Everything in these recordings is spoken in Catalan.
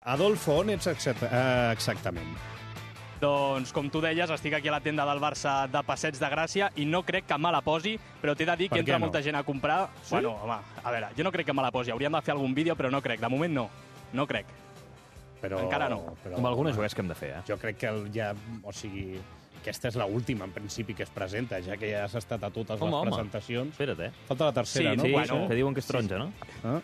Adolfo, on ets exactament? Doncs, com tu deies, estic aquí a la tenda del Barça de Passeig de Gràcia i no crec que me la posi, però t'he de dir que entra molta gent a comprar. Sí? Bueno, home, a veure, jo no crec que me la posi. Hauríem de fer algun vídeo, però no crec. De moment no. No crec. Però, encara no. Però, Com algunes jugues que hem de fer, Jo crec que ja... O sigui, aquesta és l'última, en principi, que es presenta, ja que ja has estat a totes les presentacions. Espera't, Falta la tercera, no? Sí, Bueno, que diuen que és taronja, no?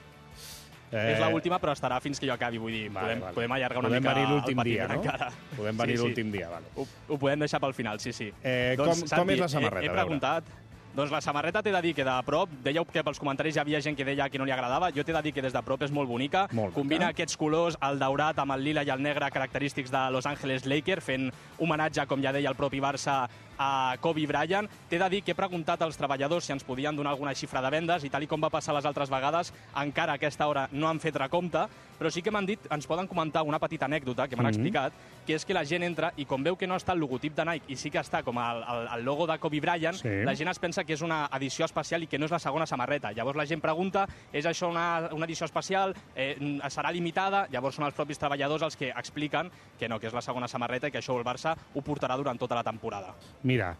És l'última, però estarà fins que jo acabi. Vull dir, podem allargar una mica venir l'últim dia, no? encara. Podem venir l'últim dia, vale. Ho podem deixar pel final, sí. Com és la samarreta? He preguntat. Doncs la samarreta t'he de dir que de prop, dèieu que pels comentaris hi havia gent que deia que no li agradava, jo t'he de dir que des de prop és molt bonica. Combina aquests colors, el daurat amb el lila i el negre característics de Los Angeles Lakers, fent homenatge, com ja deia el propi Barça, a Kobe Bryant. T'he de dir que he preguntat als treballadors si ens podien donar alguna xifra de vendes i tal com va passar les altres vegades, encara a aquesta hora no han fet recompte, però sí que m'han dit, ens poden comentar una petita anècdota que m'han explicat, que és que la gent entra i com veu que no està el logotip de Nike i sí que està com el logo de Kobe Bryant, la gent es pensa que és una edició especial i que no és la segona samarreta. Llavors la gent pregunta, és això una edició especial? Serà limitada? Llavors són els propis treballadors els que expliquen que no, que és la segona samarreta i que això el Barça ho portarà durant tota la temporada. Mira,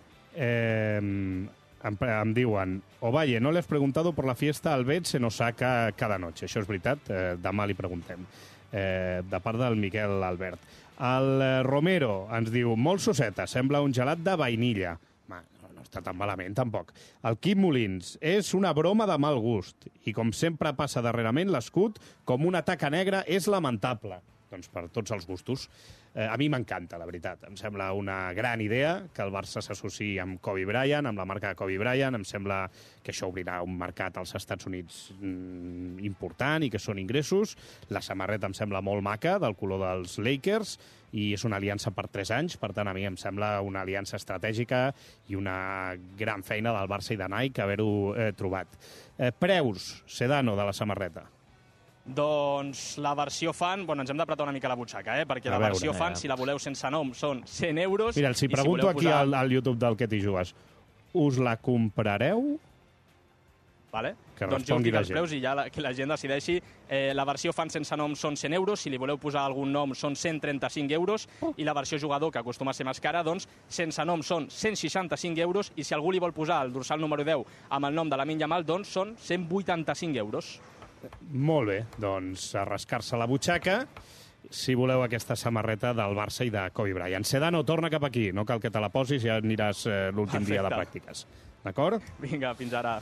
em diuen, Ovalle, no le has preguntado por la fiesta al Bet, se nos saca cada noche. Això és veritat, demà li preguntem. De part del Miquel Albert. El Romero ens diu, molt sosseta, sembla un gelat de vainilla. No està tan malament, tampoc. El Quim Molins, és una broma de mal gust. I com sempre passa darrerament, l'escut, com una taca negra, és lamentable. Doncs per tots els gustos. A mi m'encanta, la veritat. Em sembla una gran idea que el Barça s'associï amb Kobe Bryant, amb la marca de Kobe Bryant. Em sembla que això obrirà un mercat als Estats Units important i que són ingressos. La samarreta em sembla molt maca, del color dels Lakers, i és una aliança per 3 anys. Per tant, a mi em sembla una aliança estratègica i una gran feina del Barça i de Nike haver-ho trobat. Preus, Sedano, de la samarreta. Doncs la versió fan... Bueno, ens hem d'apretar una mica la butxaca, perquè la versió fan, si la voleu sense nom, són 100 euros. Mira, els pregunto aquí al YouTube del Que t'hi jugues, us la comprareu? Vale. Que doncs jo us respongui dic la els gent. preus i ja que la gent decideixi. La versió fan sense nom són 100 euros, si li voleu posar algun nom són 135 euros, i la versió jugador, que acostuma a ser més cara, doncs sense nom són 165 euros, i si algú li vol posar el dorsal número 10 amb el nom de Lamine Yamal, doncs són 185 euros. Molt bé, doncs a rascar-se la butxaca si voleu aquesta samarreta del Barça i de Kobe Bryant. Sedano, torna cap aquí, no cal que te la posis, ja aniràs l'últim dia de pràctiques. D'acord? Vinga, fins ara.